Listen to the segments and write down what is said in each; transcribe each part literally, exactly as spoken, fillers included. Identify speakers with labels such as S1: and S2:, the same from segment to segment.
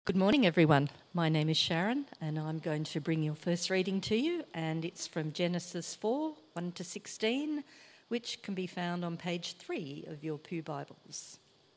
S1: Good morning, everyone. My name is Sharon, and I'm going to bring your first reading to you, and it's from Genesis four, one to sixteen, which can be found on page three of your Pew Bibles.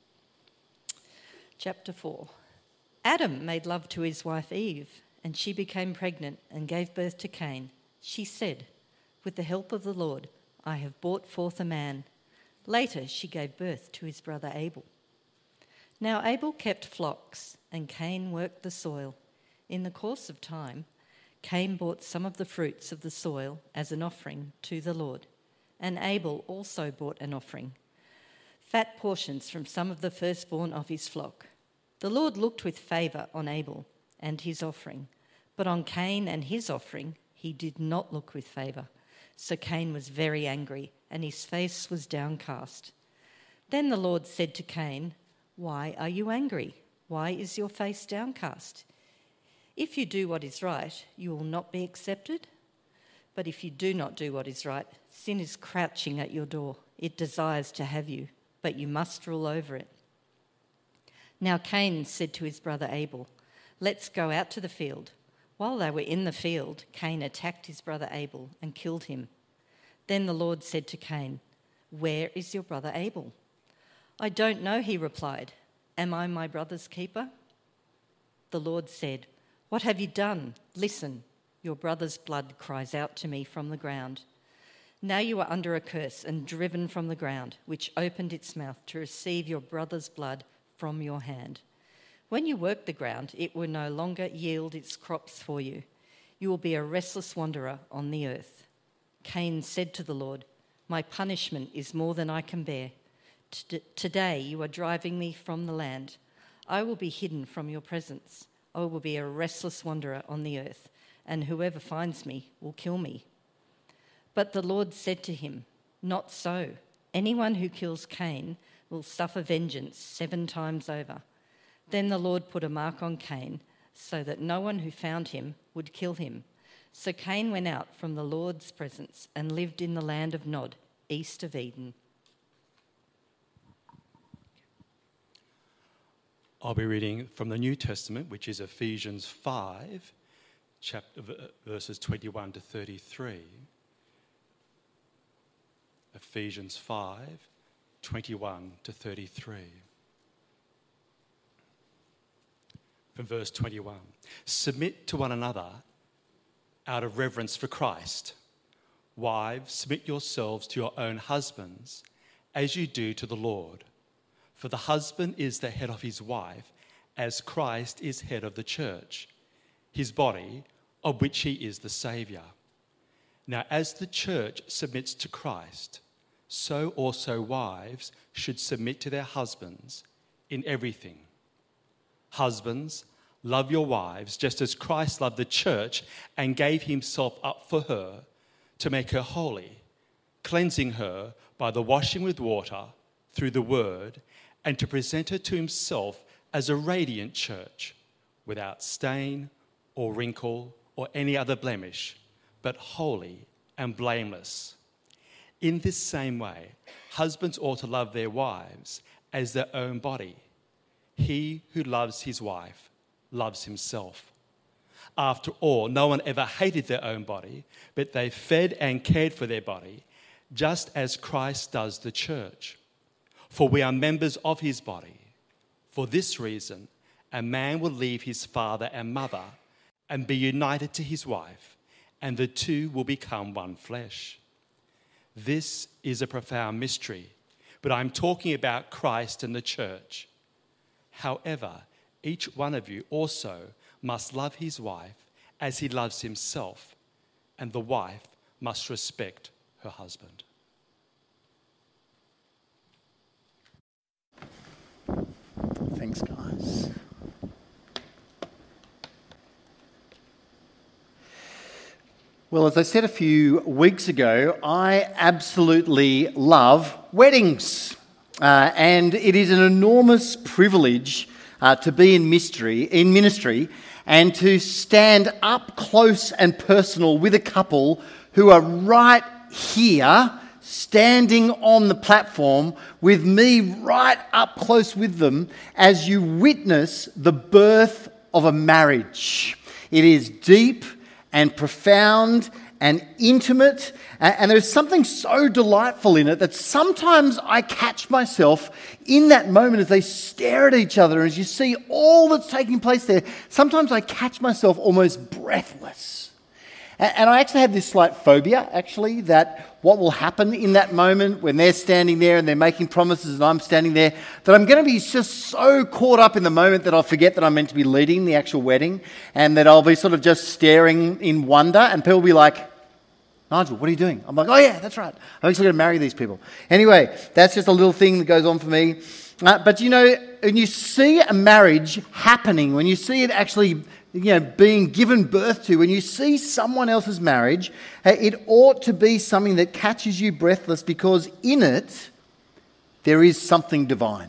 S1: Chapter four. Adam made love to his wife Eve, and she became pregnant and gave birth to Cain. She said, "With the help of the Lord, I have brought forth a man." Later, she gave birth to his brother Abel. Now Abel kept flocks, and Cain worked the soil. In the course of time, Cain brought some of the fruits of the soil as an offering to the Lord, and Abel also brought an offering, fat portions from some of the firstborn of his flock. The Lord looked with favour on Abel and his offering, but on Cain and his offering he did not look with favour. So Cain was very angry, and his face was downcast. Then the Lord said to Cain, "Why are you angry? Why is your face downcast? If you do what is right, you will not be accepted. But if you do not do what is right, sin is crouching at your door. It desires to have you, but you must rule over it." Now Cain said to his brother Abel, "Let's go out to the field." While they were in the field, Cain attacked his brother Abel and killed him. Then the Lord said to Cain, "Where is your brother Abel?" "I don't know," he replied. "Am I my brother's keeper?" The Lord said, "What have you done? Listen, your brother's blood cries out to me from the ground. Now you are under a curse and driven from the ground, which opened its mouth to receive your brother's blood from your hand. When you work the ground, it will no longer yield its crops for you. You will be a restless wanderer on the earth." Cain said to the Lord, "My punishment is more than I can bear. Today you are driving me from the land. I will be hidden from your presence. I will be a restless wanderer on the earth, and whoever finds me will kill me." But the Lord said to him, "Not so. Anyone who kills Cain will suffer vengeance seven times over." Then the Lord put a mark on Cain, so that no one who found him would kill him. So Cain went out from the Lord's presence and lived in the land of Nod, east of Eden.
S2: I'll be reading from the New Testament, which is Ephesians five, chapter, verses twenty-one to thirty-three. Ephesians five, twenty-one to thirty-three. From verse twenty-one. "Submit to one another out of reverence for Christ. Wives, submit yourselves to your own husbands, as you do to the Lord. For the husband is the head of his wife, as Christ is head of the church, his body, of which he is the Saviour. Now, as the church submits to Christ, so also wives should submit to their husbands in everything. Husbands, love your wives, just as Christ loved the church and gave himself up for her, to make her holy, cleansing her by the washing with water through the word, and to present her to himself as a radiant church, without stain or wrinkle or any other blemish, but holy and blameless. In this same way, husbands ought to love their wives as their own body. He who loves his wife loves himself. After all, no one ever hated their own body, but they fed and cared for their body, just as Christ does the church. For we are members of his body. For this reason, a man will leave his father and mother and be united to his wife, and the two will become one flesh. This is a profound mystery, but I'm talking about Christ and the church. However, each one of you also must love his wife as he loves himself, and the wife must respect her husband."
S3: Thanks, guys. Well, as I said a few weeks ago, I absolutely love weddings. Uh, and it is an enormous privilege uh, to be in mystery, in ministry and to stand up close and personal with a couple who are right here, standing on the platform with me right up close with them as you witness the birth of a marriage. It is deep and profound and intimate, and there's something so delightful in it that sometimes I catch myself in that moment as they stare at each other, as you see all that's taking place there. Sometimes I catch myself almost breathless. And I actually have this slight phobia, actually, that what will happen in that moment when they're standing there and they're making promises and I'm standing there, that I'm going to be just so caught up in the moment that I'll forget that I'm meant to be leading the actual wedding, and that I'll be sort of just staring in wonder, and people will be like, Nigel, what are you doing? I'm like, oh yeah, that's right. I'm actually going to marry these people. Anyway, that's just a little thing that goes on for me. Uh, but you know, when you see a marriage happening, when you see it actually, you know, being given birth to, when you see someone else's marriage, uh, it ought to be something that catches you breathless, because in it, there is something divine.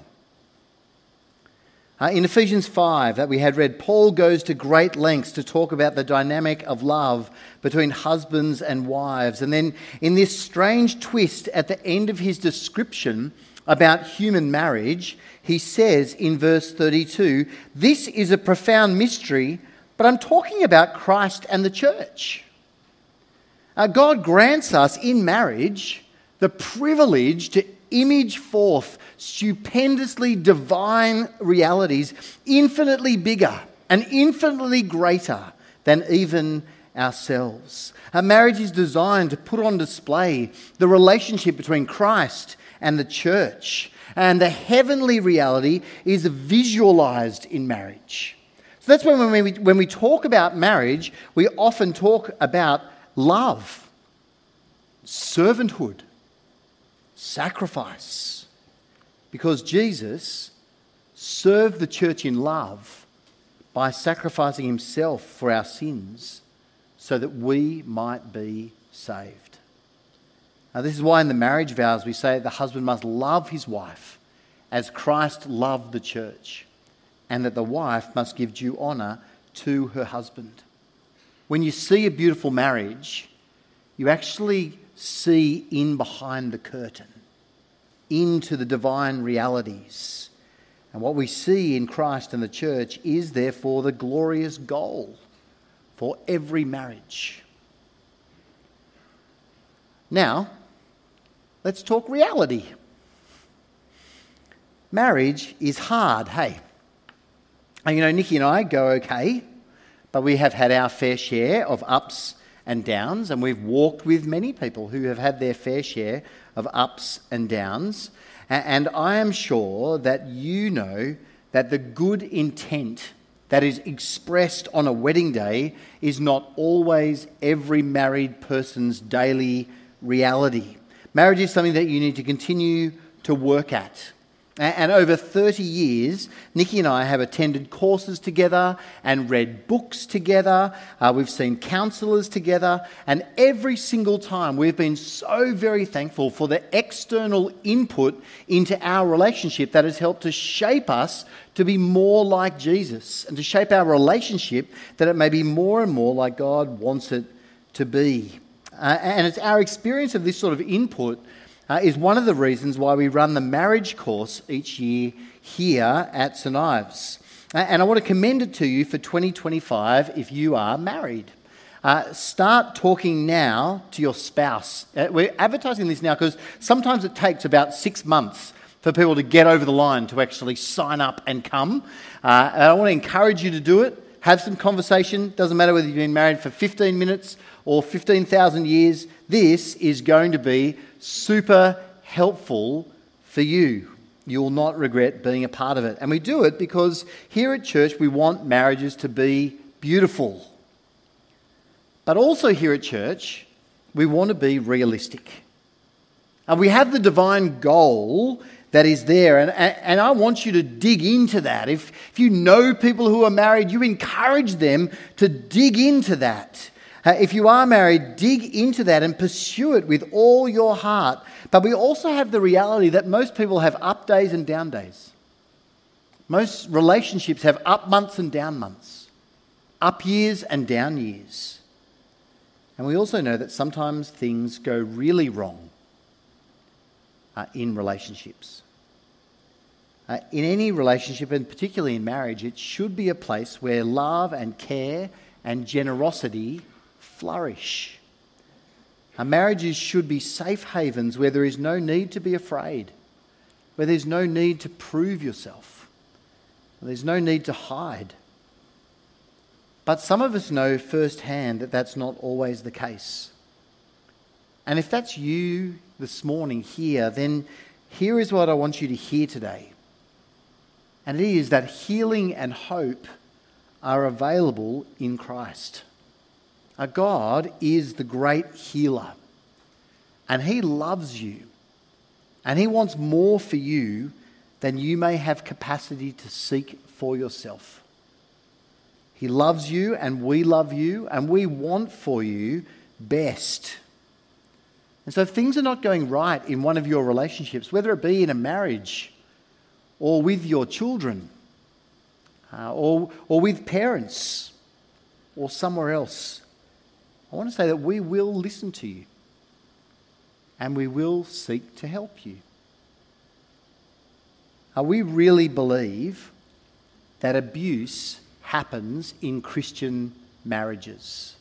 S3: Uh, in Ephesians five that we had read, Paul goes to great lengths to talk about the dynamic of love between husbands and wives. And then in this strange twist at the end of his description about human marriage, he says in verse thirty-two, this is a profound mystery, but I'm talking about Christ and the church. Uh, God grants us in marriage the privilege to image forth stupendously divine realities, infinitely bigger and infinitely greater than even ourselves. A marriage is designed to put on display the relationship between Christ and the church, and the heavenly reality is visualized in marriage. So that's when when we, when we talk about marriage, we often talk about love, servanthood, sacrifice, because Jesus served the church in love by sacrificing himself for our sins so that we might be saved. Now, this is why in the marriage vows we say the husband must love his wife as Christ loved the church, and that the wife must give due honour to her husband. When you see a beautiful marriage, you actually see in behind the curtain, into the divine realities. And what we see in Christ and the church is therefore the glorious goal for every marriage. Now, let's talk reality. Marriage is hard, hey? And you know, Nikki and I go okay, but we have had our fair share of ups and downs, and we've walked with many people who have had their fair share of ups and downs. And I am sure that you know that the good intent that is expressed on a wedding day is not always every married person's daily reality. Marriage is something that you need to continue to work at. And over thirty years, Nikki and I have attended courses together and read books together. Uh, we've seen counsellors together. And every single time we've been so very thankful for the external input into our relationship that has helped to shape us to be more like Jesus, and to shape our relationship that it may be more and more like God wants it to be. Uh, and it's our experience of this sort of input Uh, is one of the reasons why we run the marriage course each year here at St Ives. Uh, and I want to commend it to you for twenty twenty-five if you are married. Uh, start talking now to your spouse. Uh, we're advertising this now because sometimes it takes about six months for people to get over the line to actually sign up and come. Uh, and I want to encourage you to do it. Have some conversation. Doesn't matter whether you've been married for fifteen minutes or fifteen thousand years. This is going to be super helpful for you. You will not regret being a part of it. And we do it because here at church we want marriages to be beautiful. But also here at church we want to be realistic. And we have the divine goal that is there. And, and I want you to dig into that. If, if you know people who are married, you encourage them to dig into that. Uh, if you are married, dig into that and pursue it with all your heart. But we also have the reality that most people have up days and down days. Most relationships have up months and down months, up years and down years. And we also know that sometimes things go really wrong uh, in relationships. Uh, in any relationship, and particularly in marriage, it should be a place where love and care and generosity flourish. Our marriages should be safe havens where there is no need to be afraid, where there's no need to prove yourself, where there's no need to hide. But some of us know firsthand that that's not always the case. And if that's you this morning here, then here is what I want you to hear today. And it is that healing and hope are available in Christ. Our God is the great healer, and He loves you, and He wants more for you than you may have capacity to seek for yourself. He loves you, and we love you, and we want for you best. And so if things are not going right in one of your relationships, whether it be in a marriage or with your children, uh, or, or with parents, or somewhere else, I want to say that we will listen to you, and we will seek to help you. Uh, we really believe that abuse happens in Christian marriages,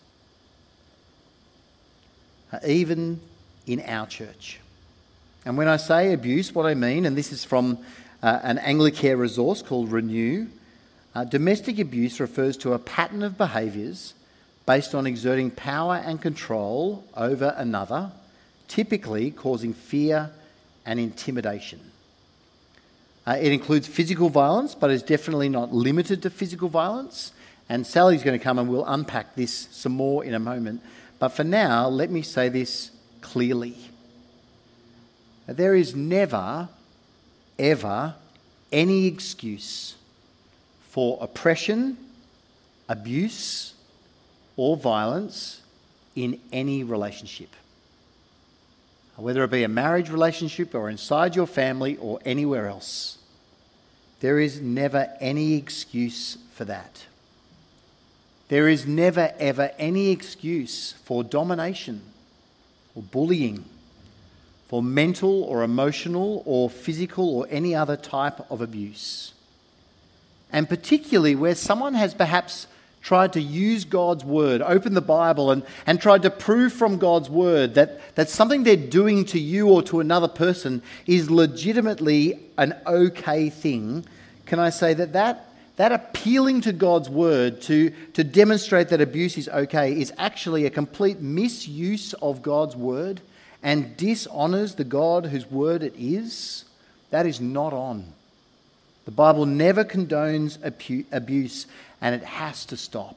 S3: uh, even in our church. And when I say abuse, what I mean, and this is from uh, an Anglicare resource called Renew, uh, domestic abuse refers to a pattern of behaviours based on exerting power and control over another, typically causing fear and intimidation. Uh, it includes physical violence, but is definitely not limited to physical violence. And Sally's going to come and we'll unpack this some more in a moment. But for now, let me say this clearly. There is never, ever any excuse for oppression, abuse, or violence in any relationship. Whether it be a marriage relationship or inside your family or anywhere else. There is never any excuse for that. There is never ever any excuse for domination or bullying, for mental or emotional or physical or any other type of abuse. And particularly where someone has perhaps tried to use God's word, open the Bible and, and tried to prove from God's word that, that something they're doing to you or to another person is legitimately an okay thing, can I say that that, that appealing to God's word to, to demonstrate that abuse is okay is actually a complete misuse of God's word and dishonours the God whose word it is? That is not on. The Bible never condones abu- abuse, and it has to stop.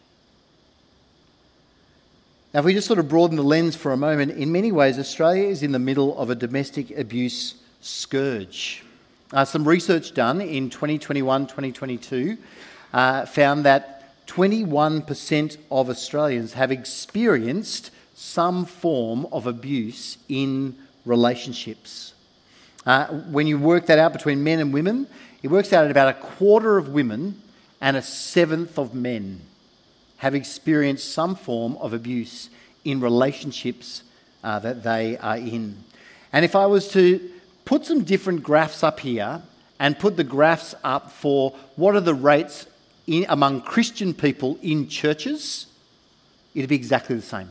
S3: Now, if we just sort of broaden the lens for a moment, in many ways, Australia is in the middle of a domestic abuse scourge. Uh, some research done in twenty twenty-one twenty twenty-two uh, found that twenty-one percent of Australians have experienced some form of abuse in relationships. Uh, when you work that out between men and women, it works out at about a quarter of women and a seventh of men have experienced some form of abuse in relationships uh, that they are in. And if I was to put some different graphs up here and put the graphs up for what are the rates in, among Christian people in churches, it'd be exactly the same.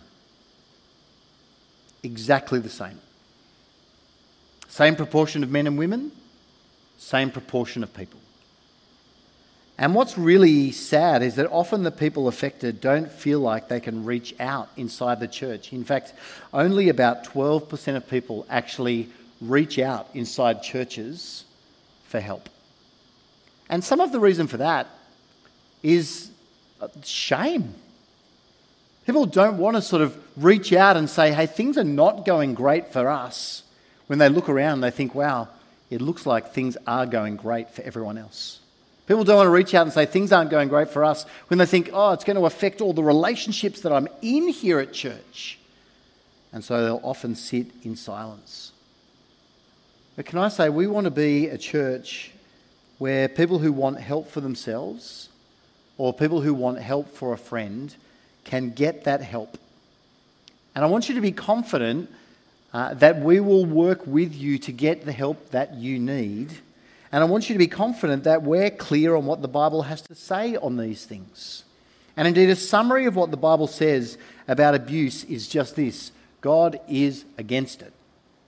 S3: Exactly the same. Same proportion of men and women, same proportion of people. And what's really sad is that often the people affected don't feel like they can reach out inside the church. In fact, only about twelve percent of people actually reach out inside churches for help. And some of the reason for that is shame. People don't want to sort of reach out and say, hey, things are not going great for us. When they look around, they think, wow, it looks like things are going great for everyone else. People don't want to reach out and say things aren't going great for us when they think, oh, it's going to affect all the relationships that I'm in here at church. And so they'll often sit in silence. But can I say, we want to be a church where people who want help for themselves or people who want help for a friend can get that help. And I want you to be confident uh, that we will work with you to get the help that you need. And I want you to be confident that we're clear on what the Bible has to say on these things. And indeed, a summary of what the Bible says about abuse is just this: God is against it.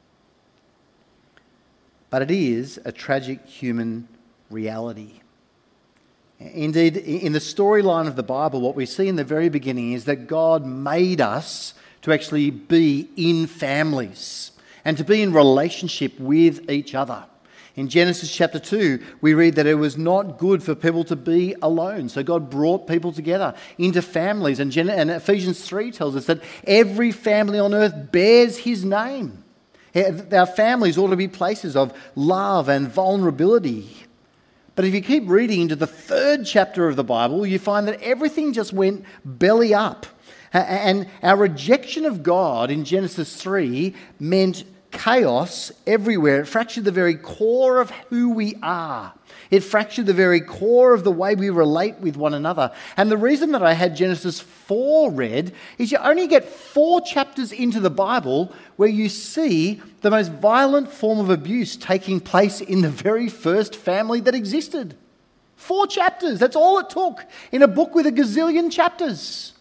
S3: But it is a tragic human reality. Indeed, in the storyline of the Bible, what we see in the very beginning is that God made us to actually be in families and to be in relationship with each other. In Genesis chapter two, we read that it was not good for people to be alone. So God brought people together into families. And, Gen- and Ephesians three tells us that every family on earth bears his name. Our families ought to be places of love and vulnerability. But if you keep reading into the third chapter of the Bible, you find that everything just went belly up. And our rejection of God in Genesis three meant chaos everywhere. It fractured the very core of who we are. It fractured the very core of the way we relate with one another. And the reason that I had Genesis four read is you only get four chapters into the Bible where you see the most violent form of abuse taking place in the very first family that existed. Four chapters, that's all it took in a book with a gazillion chapters.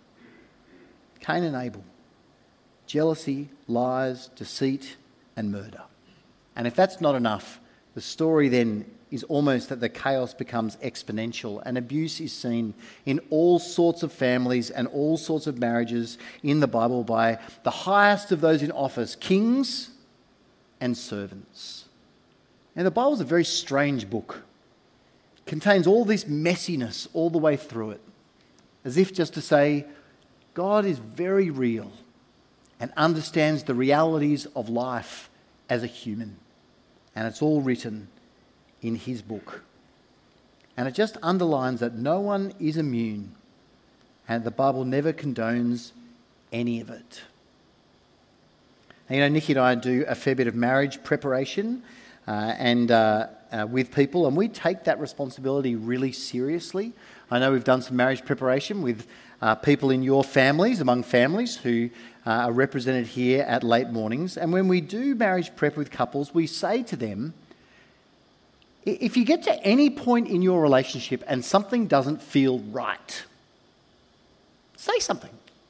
S3: Cain and Abel. Jealousy, lies, deceit, and murder. And if that's not enough, the story then is almost that the chaos becomes exponential, and abuse is seen in all sorts of families and all sorts of marriages in the Bible by the highest of those in office, kings and servants. Now, the Bible is a very strange book. It contains all this messiness all the way through it, as if just to say, God is very real and understands the realities of life as a human. And it's all written in his book. And it just underlines that no one is immune, and the Bible never condones any of it. And, you know, Nikki and I do a fair bit of marriage preparation uh, and uh, uh, with people, and we take that responsibility really seriously. I know we've done some marriage preparation with uh, people in your families, among families who uh, are represented here at Late Mornings. And when we do marriage prep with couples, we say to them, if you get to any point in your relationship and something doesn't feel right, say something.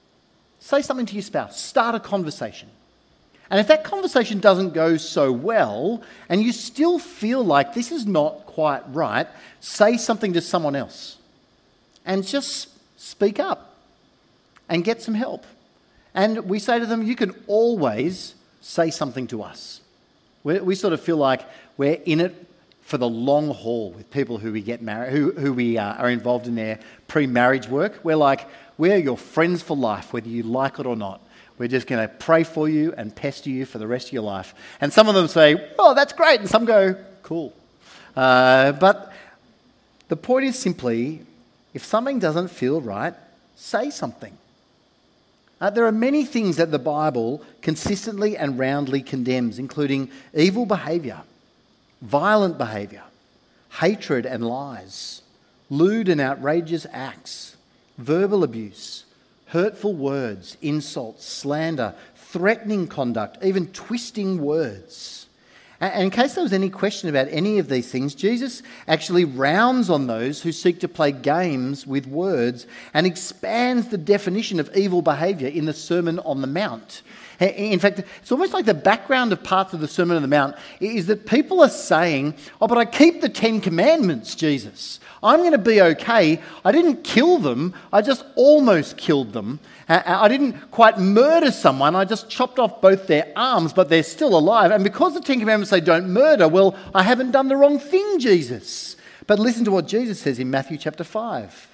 S3: Say something to your spouse. Start a conversation. And if that conversation doesn't go so well and you still feel like this is not quite right, say something to someone else. And just speak up and get some help. And we say to them, you can always say something to us. We, we sort of feel like we're in it for the long haul with people who we get married, who, who we uh, are involved in their pre-marriage work. We're like, we're your friends for life, whether you like it or not. We're just going to pray for you and pester you for the rest of your life. And some of them say, oh, that's great. And some go, cool. Uh, but the point is simply, if something doesn't feel right, say something. Uh, there are many things that the Bible consistently and roundly condemns, including evil behaviour, violent behaviour, hatred and lies, lewd and outrageous acts, verbal abuse, hurtful words, insults, slander, threatening conduct, even twisting words. And in case there was any question about any of these things, Jesus actually rounds on those who seek to play games with words and expands the definition of evil behaviour in the Sermon on the Mount. In fact, it's almost like the background of parts of the Sermon on the Mount is that people are saying, oh, but I keep the Ten Commandments, Jesus. I'm going to be okay. I didn't kill them. I just almost killed them. I didn't quite murder someone. I just chopped off both their arms, but they're still alive. And because the Ten Commandments say don't murder, well, I haven't done the wrong thing, Jesus. But listen to what Jesus says in Matthew chapter five.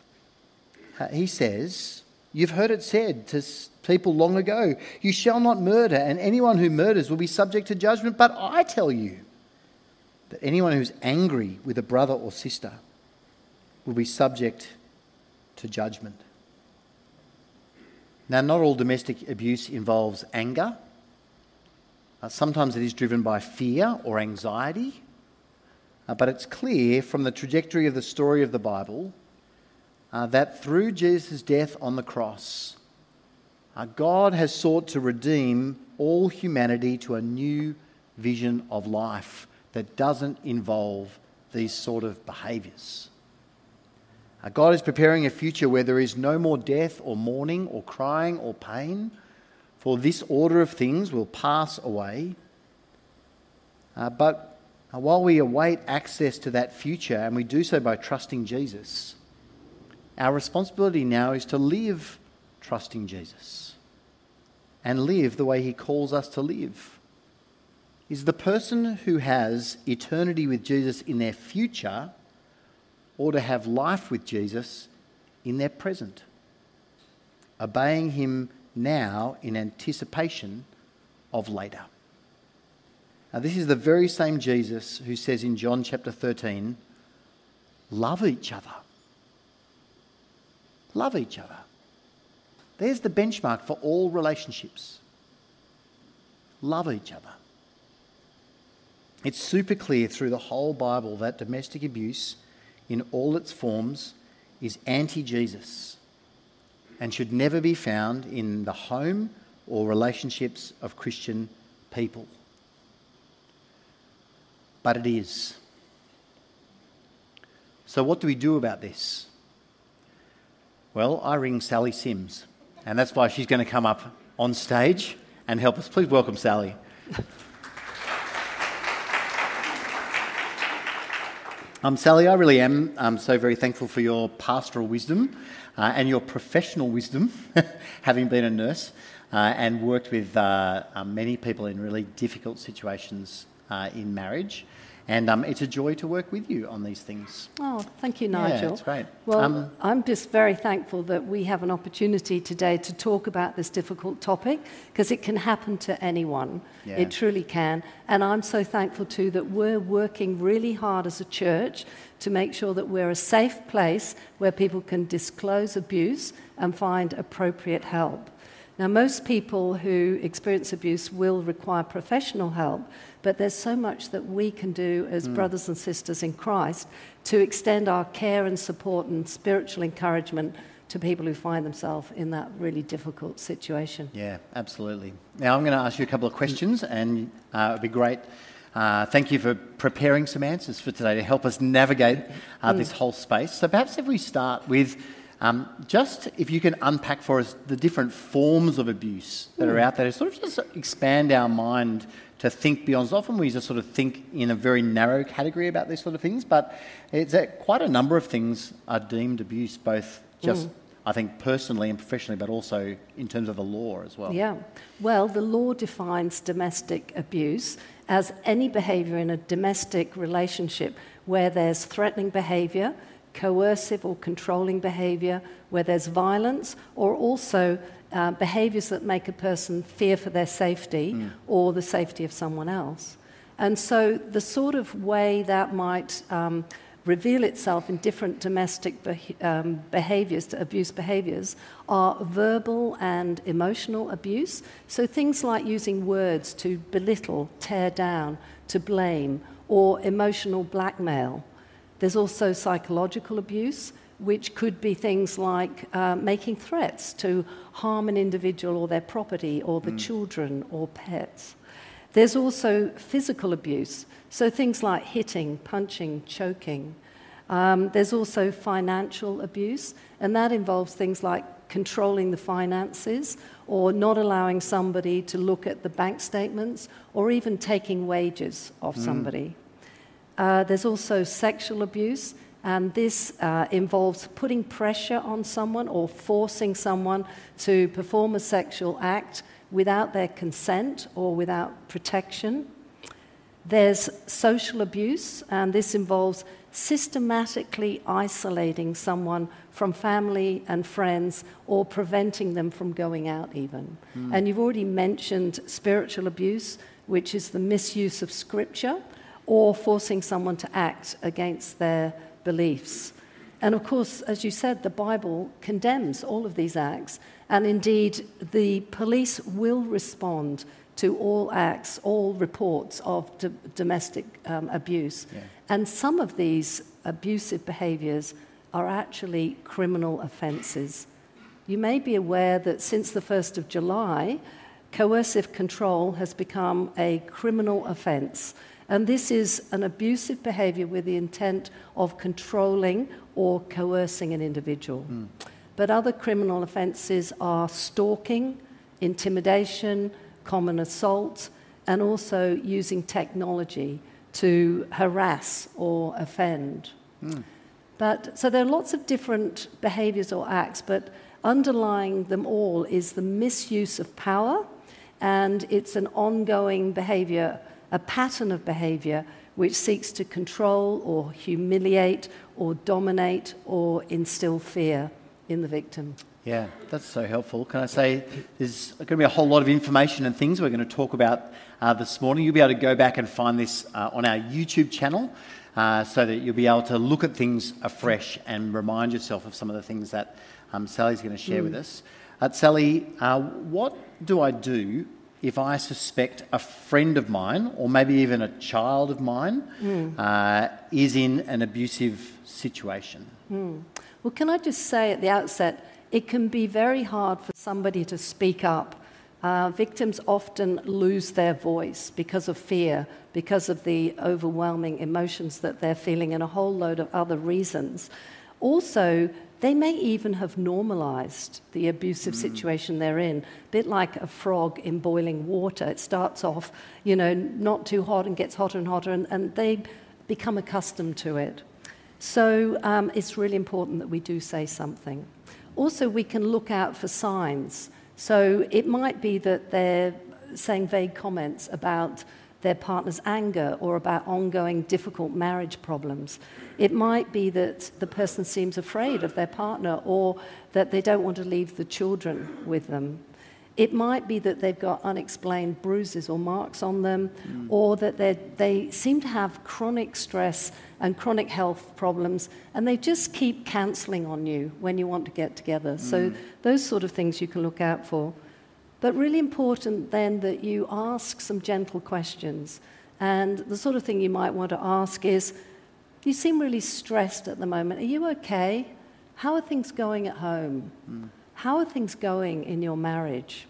S3: He says, you've heard it said to people long ago, you shall not murder, and anyone who murders will be subject to judgment. But I tell you that anyone who's angry with a brother or sister will be subject to judgment. Now, not all domestic abuse involves anger. Uh, sometimes it is driven by fear or anxiety. Uh, but it's clear from the trajectory of the story of the Bible uh, that through Jesus' death on the cross, uh, God has sought to redeem all humanity to a new vision of life that doesn't involve these sort of behaviours. Uh, God is preparing a future where there is no more death or mourning or crying or pain, for this order of things will pass away. Uh, but uh, while we await access to that future, and we do so by trusting Jesus, our responsibility now is to live trusting Jesus and live the way he calls us to live. Is the person who has eternity with Jesus in their future, or to have life with Jesus in their present, obeying him now in anticipation of later. Now, this is the very same Jesus who says in John chapter thirteen, love each other. Love each other. There's the benchmark for all relationships. Love each other. It's super clear through the whole Bible that domestic abuse in all its forms is anti-Jesus and should never be found in the home or relationships of Christian people. But it is. So what do we do about this? Well, I ring Sally Sims, and that's why she's going to come up on stage and help us. Please welcome Sally. Um, Sally, I really am um, so very thankful for your pastoral wisdom uh, and your professional wisdom, having been a nurse uh, and worked with uh, uh, many people in really difficult situations uh, in marriage. And um, it's a joy to work with you on these things.
S4: Oh, thank you, Nigel.
S3: Yeah, it's great.
S4: Well,
S3: Um,
S4: I'm just very thankful that we have an opportunity today to talk about this difficult topic, because it can happen to anyone.
S3: Yeah.
S4: It truly can. And I'm so thankful too that we're working really hard as a church to make sure that we're a safe place where people can disclose abuse and find appropriate help. Now, most people who experience abuse will require professional help, but there's so much that we can do as mm. brothers and sisters in Christ to extend our care and support and spiritual encouragement to people who find themselves in that really difficult situation.
S3: Yeah, absolutely. Now, I'm going to ask you a couple of questions, and uh, it would be great. Uh, thank you for preparing some answers for today to help us navigate uh, mm. this whole space. So perhaps if we start with Um, just if you can unpack for us the different forms of abuse that mm. are out there, sort of just expand our mind to think beyond. Often we just sort of think in a very narrow category about these sort of things, but it's uh, quite a number of things are deemed abuse, both just, mm. I think, personally and professionally, but also in terms of the law as well.
S4: Yeah. Well, the law defines domestic abuse as any behaviour in a domestic relationship where there's threatening behaviour, coercive or controlling behaviour, where there's violence, or also uh, behaviours that make a person fear for their safety mm. or the safety of someone else. And so the sort of way that might um, reveal itself in different domestic be- um, behaviours, abuse behaviours, are verbal and emotional abuse. So things like using words to belittle, tear down, to blame, or emotional blackmail. There's also psychological abuse, which could be things like uh, making threats to harm an individual or their property or the mm. children or pets. There's also physical abuse, so things like hitting, punching, choking. Um, there's also financial abuse, and that involves things like controlling the finances or not allowing somebody to look at the bank statements or even taking wages of mm. somebody. Uh, there's also sexual abuse, and this uh, involves putting pressure on someone or forcing someone to perform a sexual act without their consent or without protection. There's social abuse, and this involves systematically isolating someone from family and friends or preventing them from going out even. Mm. And you've already mentioned spiritual abuse, which is the misuse of scripture, or forcing someone to act against their beliefs. And of course, as you said, the Bible condemns all of these acts, and indeed the police will respond to all acts, all reports of d- domestic um, abuse. Yeah. And some of these abusive behaviours are actually criminal offences. You may be aware that since the first of July, coercive control has become a criminal offence. And this is an abusive behavior with the intent of controlling or coercing an individual. Mm. But other criminal offences are stalking, intimidation, common assault, and also using technology to harass or offend. Mm. But so there are lots of different behaviours or acts, but underlying them all is the misuse of power, and it's an ongoing behaviour, a pattern of behaviour which seeks to control or humiliate or dominate or instill fear in the victim.
S3: Yeah, that's so helpful. Can I say there's going to be a whole lot of information and things we're going to talk about uh, this morning. You'll be able to go back and find this uh, on our YouTube channel uh, so that you'll be able to look at things afresh and remind yourself of some of the things that um, Sally's going to share mm. with us. Uh, Sally, uh, what do I do if I suspect a friend of mine, or maybe even a child of mine, mm. uh, is in an abusive situation?
S4: Mm. Well, can I just say at the outset, it can be very hard for somebody to speak up. Uh, victims often lose their voice because of fear, because of the overwhelming emotions that they're feeling, and a whole load of other reasons. Also, they may even have normalised the abusive mm. situation they're in, a bit like a frog in boiling water. It starts off, you know, not too hot and gets hotter and hotter, and, and they become accustomed to it. So um, it's really important that we do say something. Also, we can look out for signs. So it might be that they're saying vague comments about their partner's anger or about ongoing difficult marriage problems. It might be that the person seems afraid of their partner, or that they don't want to leave the children with them. It might be that they've got unexplained bruises or marks on them, mm. or that they seem to have chronic stress and chronic health problems, and they just keep cancelling on you when you want to get together. Mm. So those sort of things you can look out for. But really important then that you ask some gentle questions. And the sort of thing you might want to ask is, you seem really stressed at the moment. Are you okay? How are things going at home? Mm. How are things going in your marriage?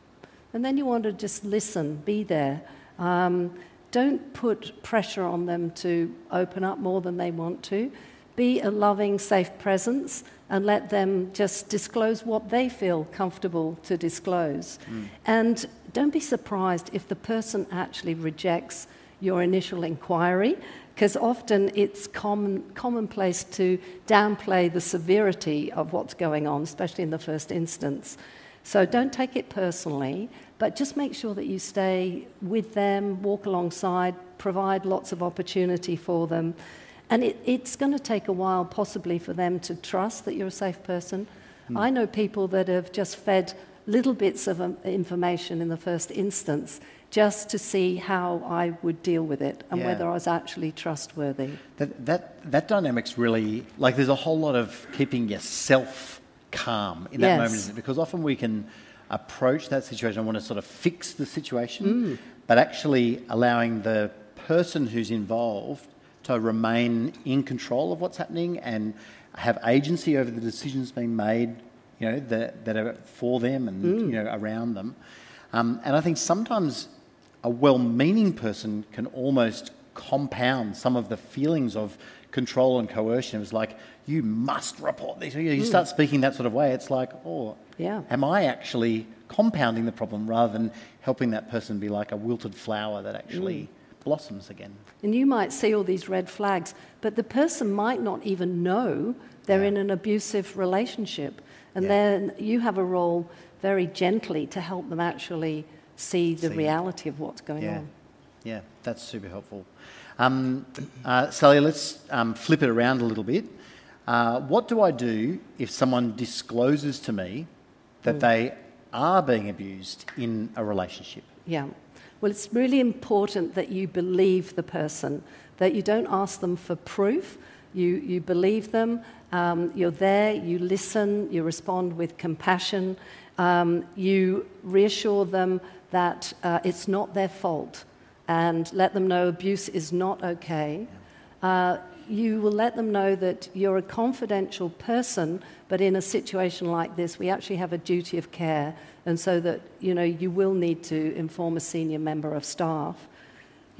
S4: And then you want to just listen, be there. Um, don't put pressure on them to open up more than they want to. Be a loving, safe presence, and let them just disclose what they feel comfortable to disclose. Mm. And don't be surprised if the person actually rejects your initial inquiry, because often it's common, commonplace to downplay the severity of what's going on, especially in the first instance. So don't take it personally, but just make sure that you stay with them, walk alongside, provide lots of opportunity for them. And it, it's going to take a while possibly for them to trust that you're a safe person. Mm. I know people that have just fed little bits of um, information in the first instance just to see how I would deal with it and yeah. whether I was actually trustworthy.
S3: That, that, that dynamic's really, like there's a whole lot of keeping yourself calm in that
S4: yes.
S3: moment, isn't it? Because often we can approach that situation and want to sort of fix the situation, mm. but actually allowing the person who's involved to remain in control of what's happening and have agency over the decisions being made, you know, that, that are for them and, mm. you know, around them. Um, and I think sometimes a well-meaning person can almost compound some of the feelings of control and coercion. It's like, you must report this. You mm. start speaking that sort of way. It's like, oh,
S4: yeah.
S3: am I actually compounding the problem rather than helping that person be like a wilted flower that actually... Mm. blossoms again.
S4: And you might see all these red flags, but the person might not even know they're yeah. in an abusive relationship. And yeah. then you have a role very gently to help them actually see the see. reality of what's going
S3: yeah.
S4: on.
S3: Yeah, that's super helpful. Um, uh, Sally, let's um, flip it around a little bit. Uh, what do I do if someone discloses to me that mm. they are being abused in a relationship?
S4: Yeah. Well, it's really important that you believe the person, that you don't ask them for proof. You, you believe them, um, you're there, you listen, you respond with compassion, um, you reassure them that uh, it's not their fault, and let them know abuse is not okay. Uh, you will let them know that you're a confidential person, but in a situation like this, we actually have a duty of care, and so that, you know, you will need to inform a senior member of staff.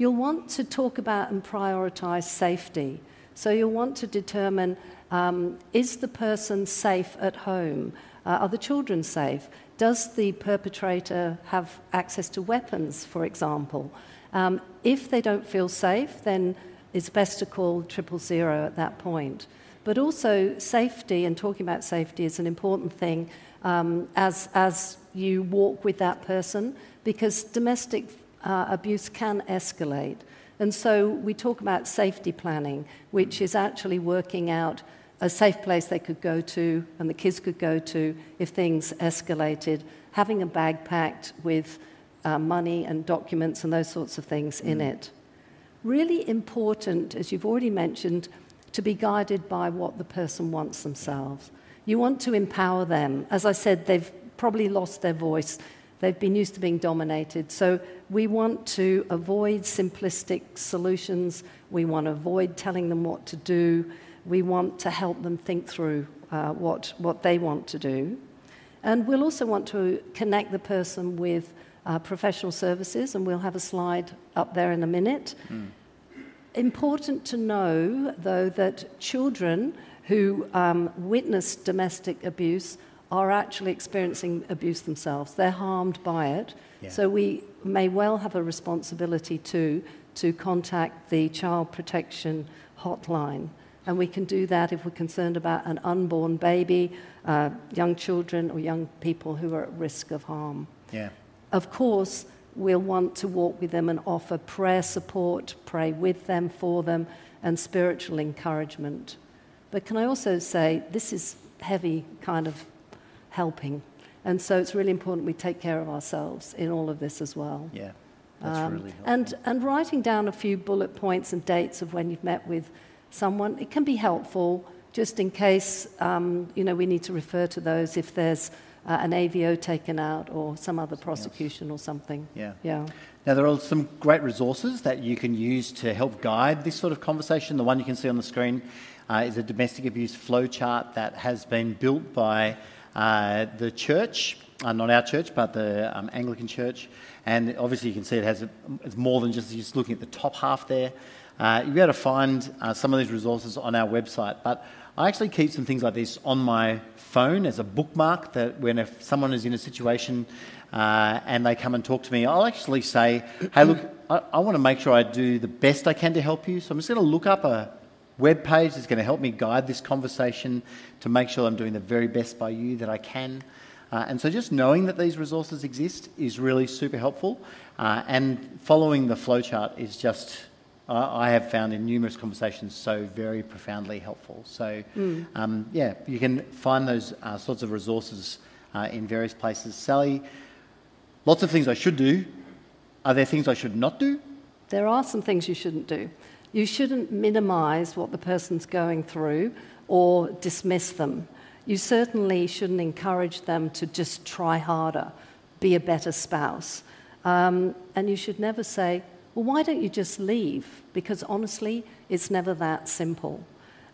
S4: you'll want to talk about and prioritise safety. So you'll want to determine, um, is the person safe at home? Uh, are the children safe? Does the perpetrator have access to weapons, for example? Um, if they don't feel safe, then it's best to call triple zero at that point. But also safety, and talking about safety is an important thing um, as, as you walk with that person, because domestic uh, abuse can escalate. And so we talk about safety planning, which is actually working out a safe place they could go to and the kids could go to if things escalated, having a bag packed with uh, money and documents and those sorts of things mm. in it. Really important, as you've already mentioned, to be guided by what the person wants themselves. You want to empower them. As I said, they've probably lost their voice. They've been used to being dominated. So we want to avoid simplistic solutions. We want to avoid telling them what to do. We want to help them think through uh, what, what they want to do. And we'll also want to connect the person with uh, professional services, and we'll have a slide up there in a minute. Mm. Important to know, though, that children who um, witness domestic abuse are actually experiencing abuse themselves. They're harmed by it. Yeah. So we may well have a responsibility too to contact the Child Protection Hotline. And we can do that if we're concerned about an unborn baby, uh, young children or young people who are at risk of harm.
S3: Yeah.
S4: Of course, we'll want to walk with them and offer prayer support, pray with them, for them, and spiritual encouragement. But can I also say, this is heavy kind of helping. And so it's really important we take care of ourselves in all of this as well.
S3: Yeah, that's um, really helpful.
S4: And, and writing down a few bullet points and dates of when you've met with someone, it can be helpful just in case, um, you know, we need to refer to those if there's uh, an A V O taken out or some other prosecution or something.
S3: Yeah.
S4: Yeah.
S3: Now, there are some great resources that you can use to help guide this sort of conversation. The one you can see on the screen uh, is a domestic abuse flowchart that has been built by uh, the church, uh, not our church, but the um, Anglican Church. And obviously you can see it has a, it's more than just, just looking at the top half there. Uh, you'll be able to find uh, some of these resources on our website, but I actually keep some things like this on my phone as a bookmark that when if someone is in a situation uh, and they come and talk to me, I'll actually say, hey, look, I, I want to make sure I do the best I can to help you, so I'm just going to look up a web page that's going to help me guide this conversation to make sure I'm doing the very best by you that I can. Uh, and so just knowing that these resources exist is really super helpful, uh, and following the flowchart is just... I have found in numerous conversations so very profoundly helpful. So, mm. um, yeah, you can find those uh, sorts of resources uh, in various places. Sally, lots of things I should do. Are there things I should not do?
S4: There are some things you shouldn't do. You shouldn't minimise what the person's going through or dismiss them. You certainly shouldn't encourage them to just try harder, be a better spouse. Um, and you should never say, well, why don't you just leave? Because honestly, it's never that simple.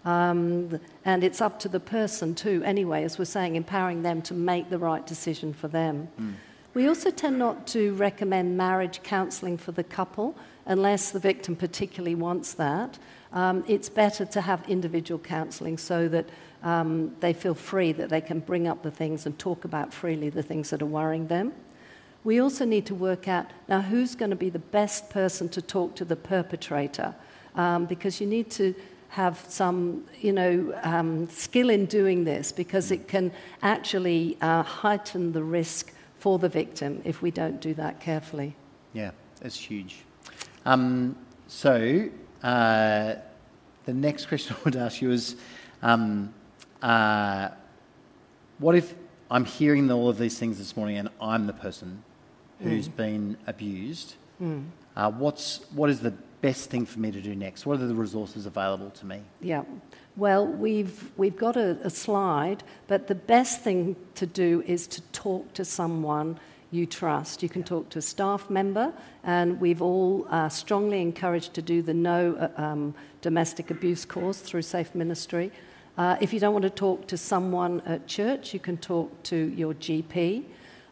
S4: Um, and it's up to the person too, anyway, as we're saying, empowering them to make the right decision for them. Mm. We also tend not to recommend marriage counselling for the couple, unless the victim particularly wants that. Um, it's better to have individual counselling so that um, they feel free, that they can bring up the things and talk about freely the things that are worrying them. We also need to work out, now, who's going to be the best person to talk to the perpetrator? Um, because you need to have some, you know, um, skill in doing this, because it can actually uh, heighten the risk for the victim if we don't do that carefully.
S3: Yeah, that's huge. Um, so uh, the next question I would ask you is, um, uh, what if I'm hearing all of these things this morning and I'm the person who's mm. been abused? Mm. Uh, what's what is the best thing for me to do next? What are the resources available to me?
S4: Yeah, well, we've we've got a, a slide, but the best thing to do is to talk to someone you trust. You can yeah. talk to a staff member, and we've all uh, strongly encouraged to do the No uh, um, Domestic Abuse course through Safe Ministry. Uh, if you don't want to talk to someone at church, you can talk to your G P.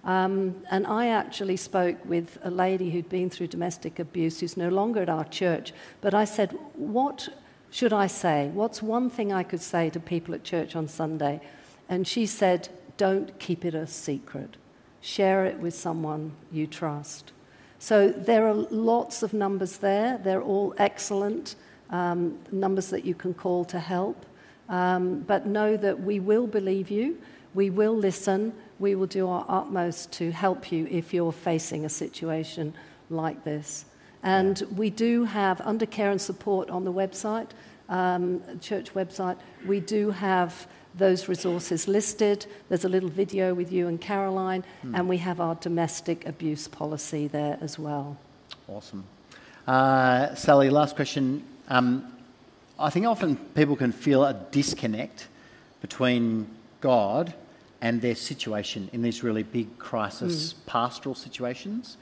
S4: Um, and I actually spoke with a lady who'd been through domestic abuse who's no longer at our church. But I said, what should I say? What's one thing I could say to people at church on Sunday? And she said, don't keep it a secret. Share it with someone you trust. So there are lots of numbers there. They're all excellent um, numbers that you can call to help. Um, but know that we will believe you. We will listen. We will do our utmost to help you if you're facing a situation like this. And we do have, under care and support on the website, um, church website, we do have those resources listed. There's a little video with you and Caroline, mm. and we have our domestic abuse policy there as well.
S3: Awesome. Uh, Sally, last question. Um, I think often people can feel a disconnect between God and their situation in these really big crisis mm. pastoral situations.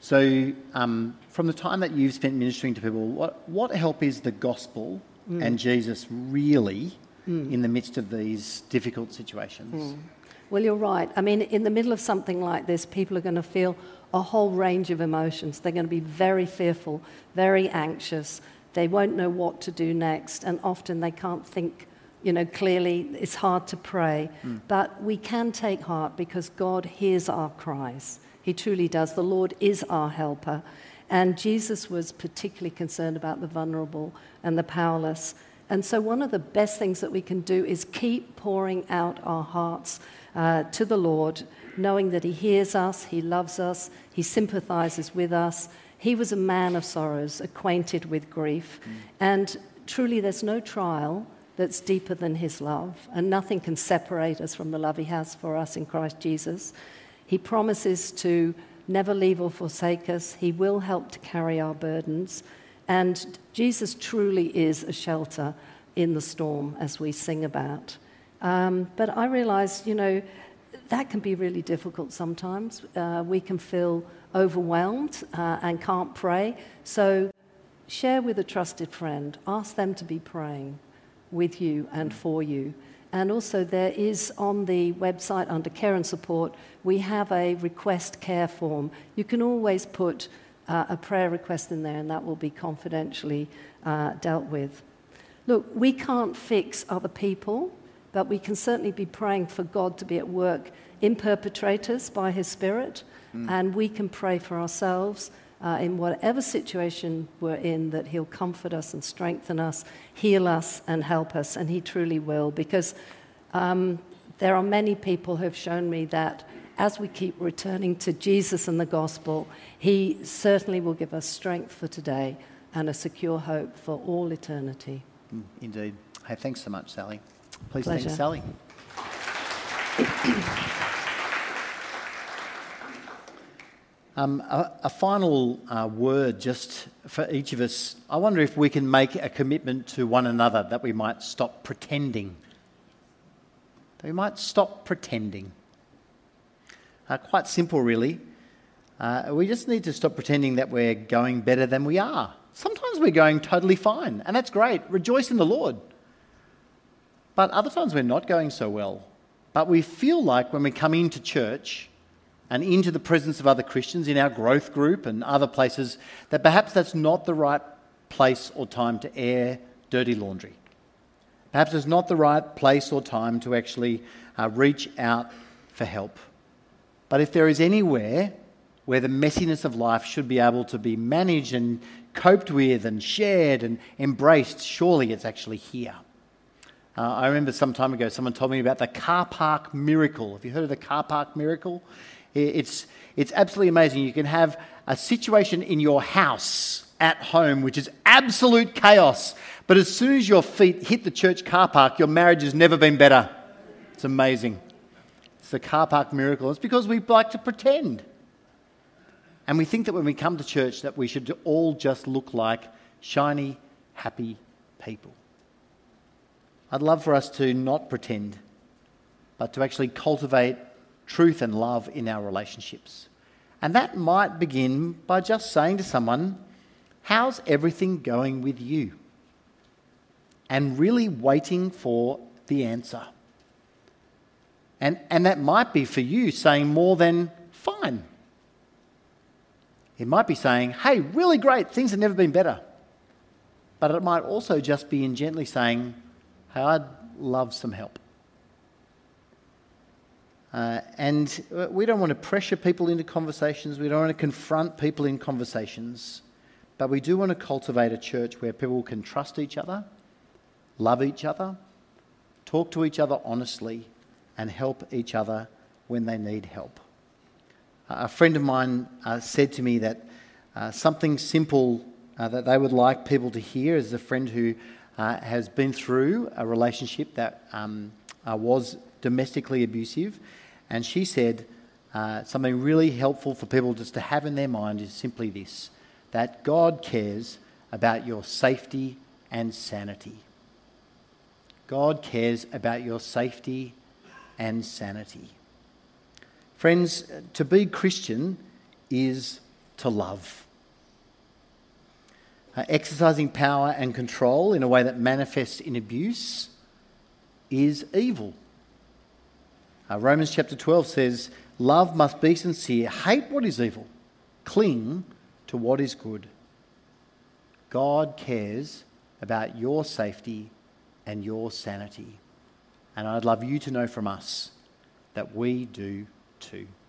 S3: So um, from the time that you've spent ministering to people, what, what help is the gospel mm. and Jesus really mm. in the midst of these difficult situations?
S4: Mm. Well, you're right. I mean, in the middle of something like this, people are going to feel a whole range of emotions. They're going to be very fearful, very anxious. They won't know what to do next, and often they can't think, you know, clearly. It's hard to pray. Mm. But we can take heart because God hears our cries. He truly does. The Lord is our helper. And Jesus was particularly concerned about the vulnerable and the powerless. And so one of the best things that we can do is keep pouring out our hearts uh, to the Lord, knowing that he hears us, he loves us, he sympathizes with us. He was a man of sorrows, acquainted with grief. Mm. And truly there's no trial that's deeper than his love, and nothing can separate us from the love he has for us in Christ Jesus. He promises to never leave or forsake us. He will help to carry our burdens. And Jesus truly is a shelter in the storm, as we sing about. Um, but I realize, you know, that can be really difficult sometimes. Uh, we can feel overwhelmed uh, and can't pray. So share with a trusted friend. Ask them to be praying with you and for you. And also there is on the website under care and support, we have a request care form. You can always put uh, a prayer request in there and that will be confidentially uh, dealt with. Look, we can't fix other people, but we can certainly be praying for God to be at work in perpetrators by his Spirit, mm. and we can pray for ourselves Uh, in whatever situation we're in, that he'll comfort us and strengthen us, heal us and help us, and he truly will, because um, there are many people who have shown me that as we keep returning to Jesus and the gospel, he certainly will give us strength for today and a secure hope for all eternity.
S3: Mm, indeed. Hey, thanks so much, Sally. Please
S4: Pleasure.
S3: thank Sally. Um, a, a final uh, word just for each of us. I wonder if we can make a commitment to one another that we might stop pretending. That we might stop pretending. Uh, quite simple, really. Uh, we just need to stop pretending that we're going better than we are. Sometimes we're going totally fine, and that's great. Rejoice in the Lord. But other times we're not going so well. But we feel like when we come into church and into the presence of other Christians in our growth group and other places, that perhaps that's not the right place or time to air dirty laundry. Perhaps it's not the right place or time to actually uh, reach out for help. But if there is anywhere where the messiness of life should be able to be managed and coped with and shared and embraced, surely it's actually here. Uh, I remember some time ago someone told me about the car park miracle. Have you heard of the car park miracle? It's, it's absolutely amazing. You can have a situation in your house at home which is absolute chaos, but as soon as your feet hit the church car park, your marriage has never been better. It's amazing. It's the car park miracle. It's because we like to pretend. And we think that when we come to church that we should all just look like shiny, happy people. I'd love for us to not pretend, but to actually cultivate truth and love in our relationships. And that might begin by just saying to someone, how's everything going with you? And really waiting for the answer. And, and that might be for you saying more than It might be saying, hey, really great, things have never been better. But it might also just be in gently saying, hey, I'd love some help. Uh, and we don't want to pressure people into conversations. We don't want to confront people in conversations. But we do want to cultivate a church where people can trust each other, love each other, talk to each other honestly, and help each other when they need help. A friend of mine uh, said to me that uh, something simple uh, that they would like people to hear is a friend who uh, has been through a relationship that um, uh, was domestically abusive. And she said uh, something really helpful for people just to have in their mind is simply this, that God cares about your safety and sanity. God cares about your safety and sanity. Friends, to be Christian is to love. Uh, exercising power and control in a way that manifests in abuse is evil. Uh, Romans chapter twelve says, love must be sincere, hate what is evil, cling to what is good. God cares about your safety and your sanity. And I'd love you to know from us that we do too.